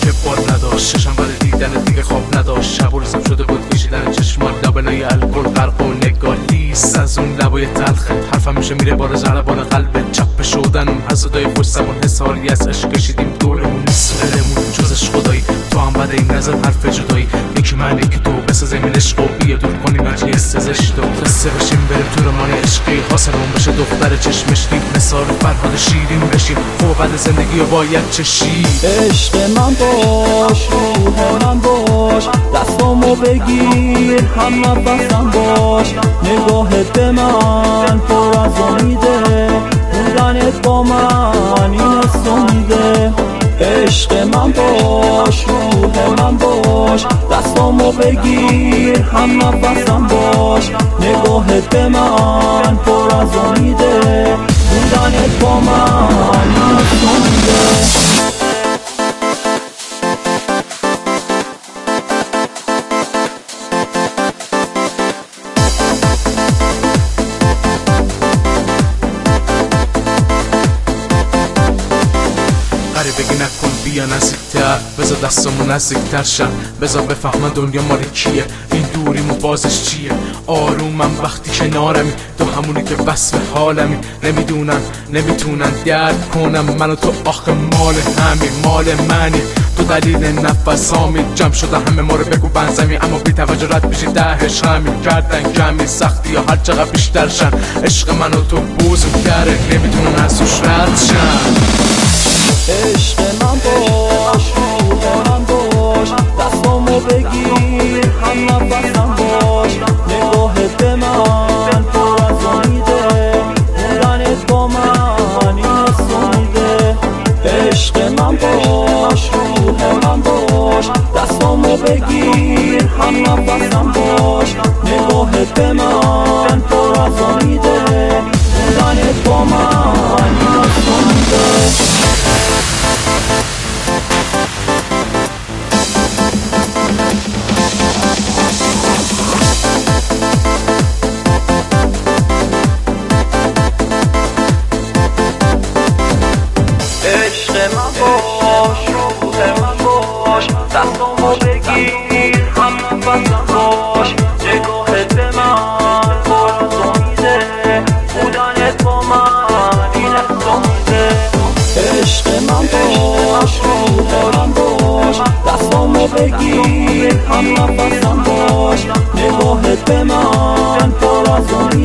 که باد نداشت، چشم برای دیدن دیگه خواب نداشت. شب و روزم شده بود کشیدن چشمات، لابلای الکل غرق و نگالیست از اون لبای تلخت. حرفم میشه میره بار ضربان قلب چپ شدن اون حسودای خوش زبان. حساری از عشق کشیدیم دورمون سرمون جزش خدایی. تو هم بعد این نظر حرف جدایی، یکی من یکی تو بسازیم این عشق و بیا دور کنیم هرچی استزش تو. قصه بشیم بریم تو رمان عشقی، حاصلمون بشه دختر چشمشکی. مثال فرهاد شیرین بشیم خوب بعد زندگی رو باید چشی. عشق من باش، روح من باش، دستامو بگیر، هم نفسم باش. نگاهت به من پر از امیده، بودنت با من این حس میده. عشق من باش، روح من باش، دستامو بگیر، هم نفسم باش. نگاهت به من پر از امیده، بودنت با من این حس میده. بگی نکن بیا نزدیکتر، بذار دستمون نزدیکتر شن، بذار بفهمن دنیا مال کیه، این دوریمو بازش چیه. آرومم وقتی کنارمی، تو همونی که وصف حالمی. نمیتونن درک کنم منو تو، آخه مال همین مال منی. تو دلیل نفس هامی جمع شده همه ما رو بگو بنزمی، اما بی توجه رد بشی دهش همین کردن کمی سختی یا هر چقدر بیشتر شن. عشق منو تو بوزم کرده نمیتونن از توش رد شن. عشق من باش، روح من باش، دستامو بگیر، هم نفسم باش. نگاهت به من پر از امیده، بودنت با من این حس میده. عشق من باش، روح من باش، دستامو بگیر، هم نفسم باش. نگاهت به من پر از امیده، بودنت با من این حس میده. عشق من باش، روح من باش، دستامو بگیر، هم نفسم باش. نگاهت به من پر از امیده، بودنت با من این حس میده. عشق من باش، روح من باش، دستامو بگیر، هم نفسم باش. نگاهت به من پر از امیده.